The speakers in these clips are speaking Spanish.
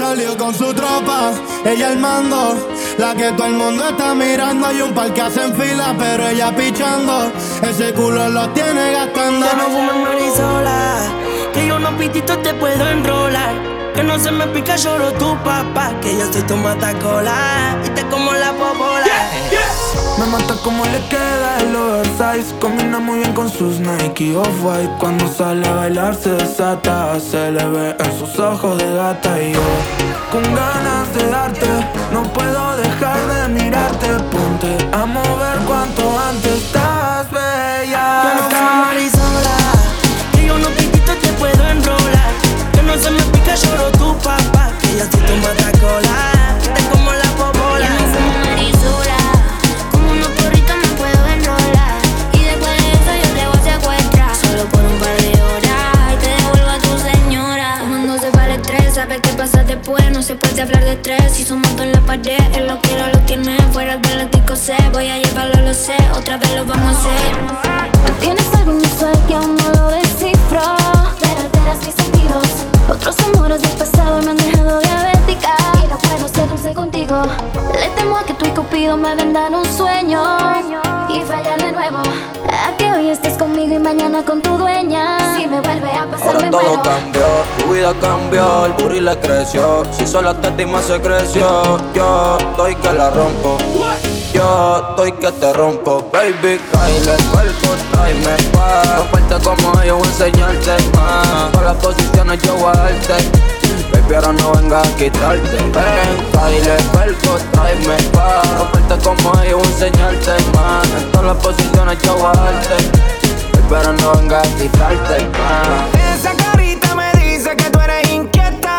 Salió con su tropa, ella el mando, la que todo el mundo está mirando. Hay un par que hacen fila, pero ella pichando. Ese culo lo tiene gastando. Ya no fumes marisola, que yo unos pititos te puedo enrolar. Que no se me pica, lloro tu papá. Que yo soy tu matacola y te como la popola. Me mata como le queda el oversize. Combina muy bien con sus Nike Off-White. Cuando sale a bailar se desata. Se le ve en sus ojos de gata. Y yo con ganas de darte, no puedo dejar de mirarte. Ponte a mover cuanto antes, estás bella. Ya no fumo marisola, que yo unos pititos te puedo enrolar. Que no se me pica, lloro tu papá. Que yo soy tu matacola, te como la popola. Ya no fumo marisola, como unos porritos me puedo enrolar. Y después de eso yo te voy a secuestrar. Solo por un par de horas y te devuelvo a tu señora. Tomándose para el estrés, sabes qué pasa después. No se puede hablar de estrés si somos dos en la pared. Él lo quiere, lo tiene, fuera del ático sé. Voy a llevarlo, lo sé, otra vez lo vamos a hacer. Tienes algo inusual que aún no lo descifro. Pero alteras mis sentidos. Otros amores del pasado me han dejado diabética. Y no puedo ser dulce contigo. Le temo a que tú y Cupido me vendan un sueño y fallar de nuevo. A que hoy estés conmigo y mañana con tu dueña. Si me vuelve a pasar ahora me todo muero. cambió, tu vida cambió, el booty le creció. Si solo te estima se creció. Yo estoy que la rompo, yo estoy que te rompo. Baby, caile el cuerpo, tráeme pa' romperte como yo voy a enseñarte más. Todas las posiciones yo voy a darte. Baby, ahora no vengas a quitarte. Ven, caile el cuerpo, tráeme pa' romperte como yo voy a enseñarte más. En todas las posiciones yo voy a darte. Baby, ahora no vengas a quitarte más. Esa carita me dice que tú eres inquieta.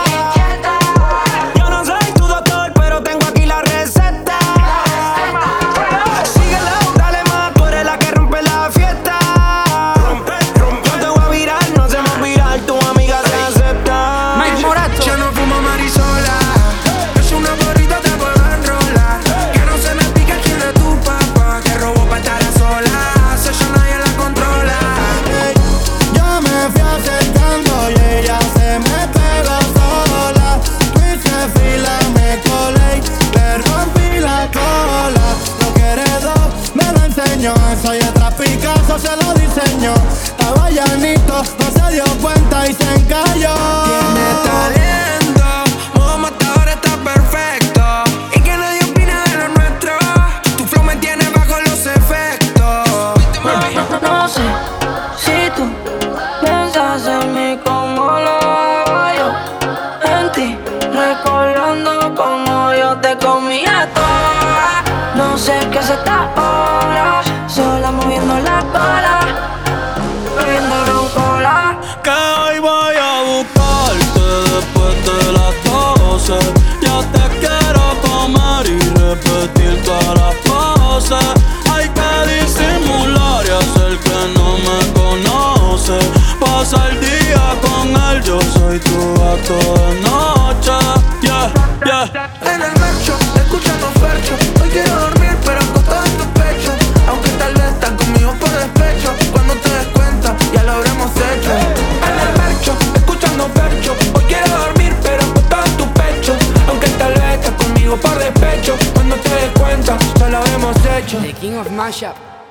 Yo no soy tu doctor, pero tengo aquí la receta. Síguelo, dale más, tú eres la que rompe la fiesta. Yo te voy a virar, no se me va a virar, tu amiga se acepta. Ya no fumo marisola, es una gorrita te puedo enrolar. Que no se me pica quien de tu papá, que robó pa' estar a solas. Ella nadie la controla. Ey, yo me fui acercando y ella se me pegó sola. Tú hice fila, me colé, le rompí la cola. Lo que heredó me lo enseñó, eso y atrás Picasso se lo diseñó. Estaba llanito, no se dio cuenta y se encalló. Tiene talento, modo matador está perfecto. Y que nadie opina de lo nuestro. Tu flow me tiene bajo los efectos. No sé si tú piensas en mí como lo hago yo. En ti, recordando como yo te comía toda. No sé qué es esta hora, sola moviendo la cola, bebiendo roncola. Que hoy voy a buscarte después de las 12. Ya te quiero comer y repetir todas las poses. Hay que disimular y hacer que no me conoce. Pasa el día con él, yo soy tu gato de noche. Yeah, yeah. En el marcho, escuchando fercho. Hoy quiero dormir pero acostado en tu pecho. Aunque tal vez estás conmigo por despecho. Cuando te des cuenta, ya lo habremos hecho. En el marcho, escuchando fercho. Hoy quiero dormir pero acostado en tu pecho. Aunque tal vez estás conmigo por despecho. Cuando te des cuenta, ya lo habremos hecho. The King of Mashup.